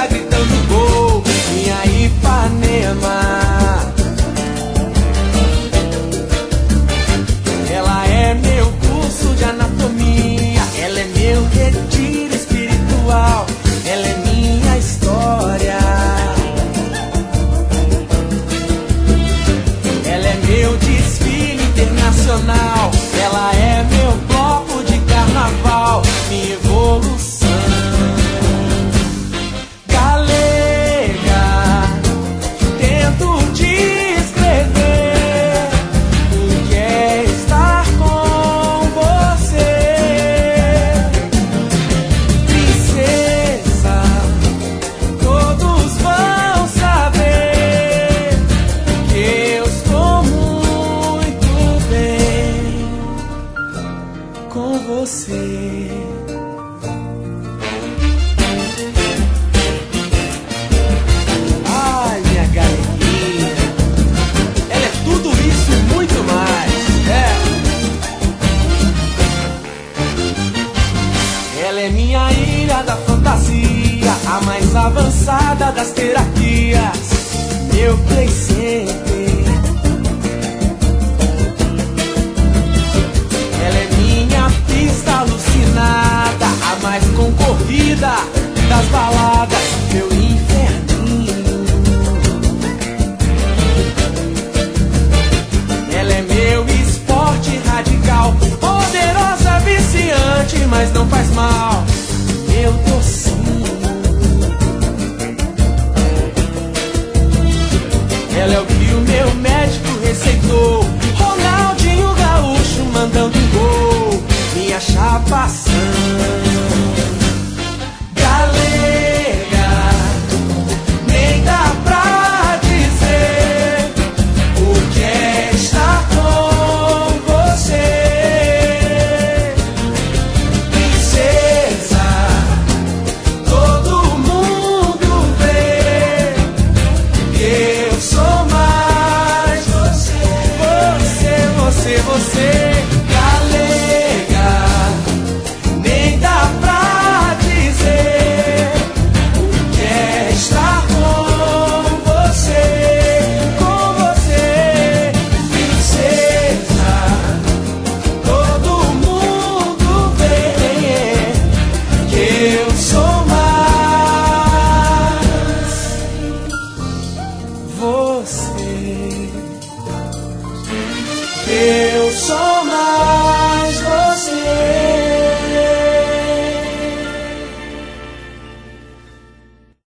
torcida gritando gol, minha Ipanema. Ela é meu curso de anatomia, ela é meu retiro espiritual, ela é minha história. Ela é meu desfile internacional, ela é meu bloco de carnaval, minha evolução. Galega, tento descrever o que é estar com você. Princesa, todos vão saber que eu estou muito bem com você. Ai, minha galeguinha, ela é tudo isso e muito mais. Ela é minha ilha da fantasia, a mais avançada das terapias, meu play center. Ela é minha pista alucinada, a mais concorrida das baladas, meu inferninho. Ela é meu esporte radical, poderosa, viciante, mas não faz mal, meu docinho. Ela é o que o meu médico receitou, Ronaldinho Gaúcho mandando um gol, minha chapação. Galega, nem dá pra dizer o que é estar com você. Princesa, todo mundo vê que eu sou mais você. Galega, nem dá pra dizer o que é estar com você. Princesa, todo mundo vê que eu sou mais você. Eu sou mais